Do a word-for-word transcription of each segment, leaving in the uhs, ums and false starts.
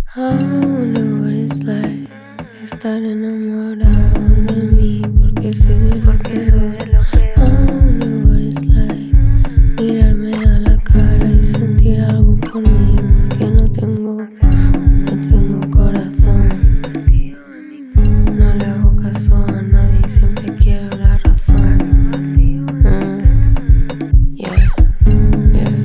I wonder what it's like estar enamorado de mí porque soy de lo peor. I wonder what it's like mirarme a la cara y sentir algo por mí porque no tengo, no tengo corazón. No le hago caso a nadie, siempre quiero la razón. Mm, yeah, yeah.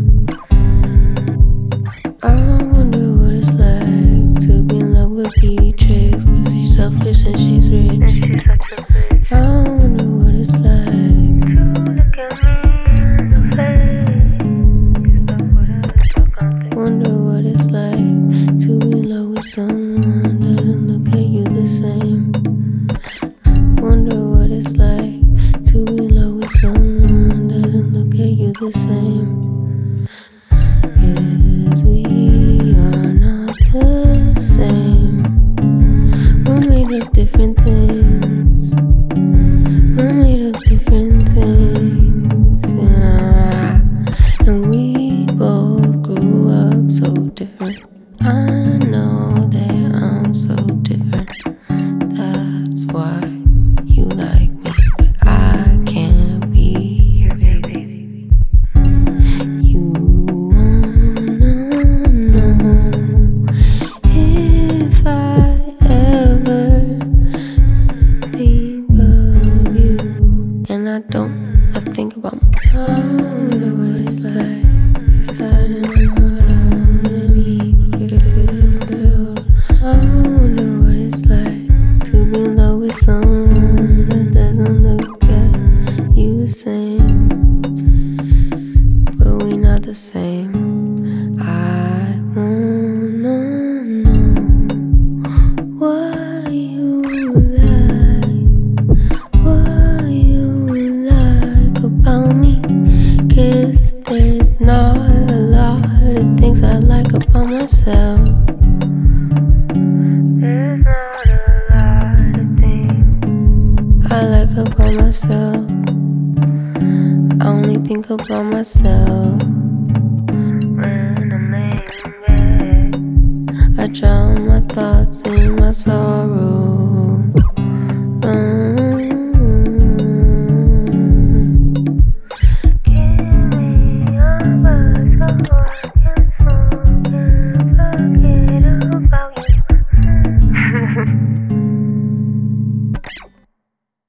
I wonder what it's like to be in love with Beatrix, cause she's selfish and she's rich. And she's such a bitch. I wonder what it's like To look at me in the face. Está fuera de tu alcance. wonder what it's like to be in love with someone that doesn't look at you the same. Wonder what it's like to be in love with someone that doesn't look at you the same. Cause we are not the same. We're made of different things. We're made of different things. Yeah. And we both grew up so different. I know that I'm so different. That's why you like me, but I can't be your baby. You wanna know if I ever think of you, and I don't. I think about my I wonder what it's like estar enamorado de mí porque soy de lo peor. I wonder what it's like to be in love with someone that doesn't look at you the same, but we not the same. I wanna know what you like, what you like about me, cause there's not a lot of things I like about myself. There's not a lot of things I like about myself. I only think about myself. when I'm laying in bed. I drown my thoughts in my sorrow.